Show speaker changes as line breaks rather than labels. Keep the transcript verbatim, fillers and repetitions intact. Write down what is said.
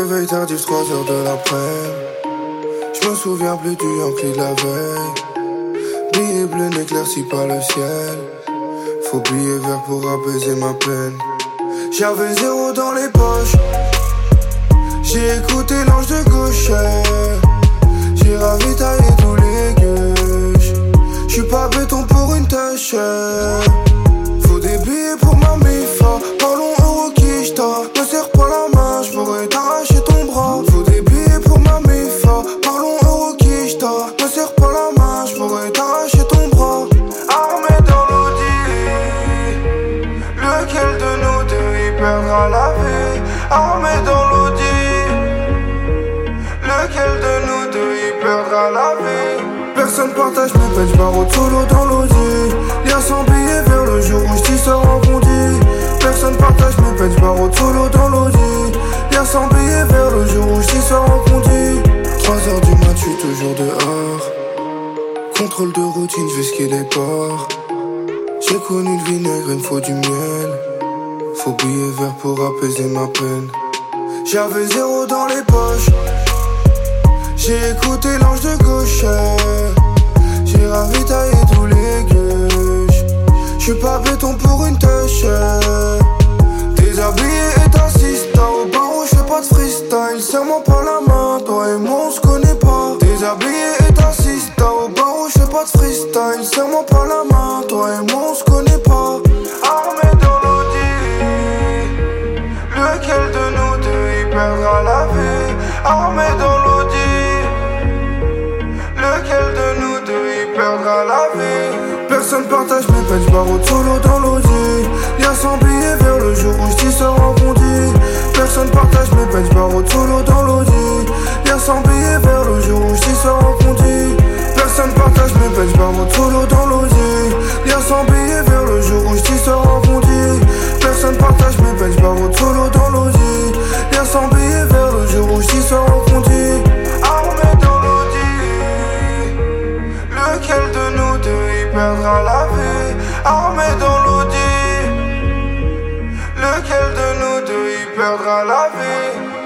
Réveil tardif, trois heures de l'après-midi. Je me souviens plus du Yankee de la veille. Billet bleu n'éclaircit pas le ciel. Faut billet vert pour apaiser ma peine. J'avais zéro dans les poches. J'ai écouté l'ange de gauche. J'ai ravitaillé tous les gueuches. J'suis pas béton pour une tâche. Faut des billets pour ma mifa. Parlons euro quicheta. Ne serre pas la main, j'pourrais t'arracher ton bras. Faut des billets pour ma mifa. Parlons euro quicheta. Ne serre pas la main, j'pourrais t'arracher ton bras. Armé dans l'audi. Lequel de nous deux y perdra la vie? Armé dans l'audi. Lequel de nous deux y perdra la vie? Personne partage mes peines, j'barre solo dans l'audi. Lien sans billet vers le jour où j't'y sors en bondi. Personne partage mes peines, j'barre solo dans l'audi. Lien sans billet vers le jour où j't'y sors en bondi. Trois heures du mat, j'suis toujours dehors. Contrôle de routine, j'vais skier les ports. J'ai connu le vinaigre, il me faut du miel. Faut billet vert pour apaiser ma peine. J'avais zéro dans les poches. J'ai écouté l'ange de gauche. J'ai ravitaillé tous les gueuches. J'suis pas béton pour une tâche. Déshabillé et t'assistes. Au barreau j'fais pas de freestyle. Serre-moi pas la main, toi et moi on se connaît pas. Déshabillé et t'assistes. Au barreau j'fais pas de freestyle. Serre-moi pas la main, toi et moi on se connaît pas. Armé dans l'audi. Lequel de nous deux y perdra la vie? Armé dans l'audi. Lequel de nous deux y perdra la vie? Personne partage mes peines, j'barre solo dans l'audi. Lien sans billet vers le jour où j't'y sors en bondi. Personne partage mes peines, j'barre solo dans l'audi. Lien sans billet vers le jour où j't'y sors en bondi. Personne partage mes peines, j'barre solo dans l'audi. Lien sans billet vers le jour où j't'y sors en bondi. Personne partage mes peines, j'barre solo dans l'audi. Lien sans billet vers le jour où j't'y sors en bondi. Armé dans l'audi. Lequel de nous deux y perdra la vie? Armé dans l'audi. Lequel de nous deux y perdra la vie?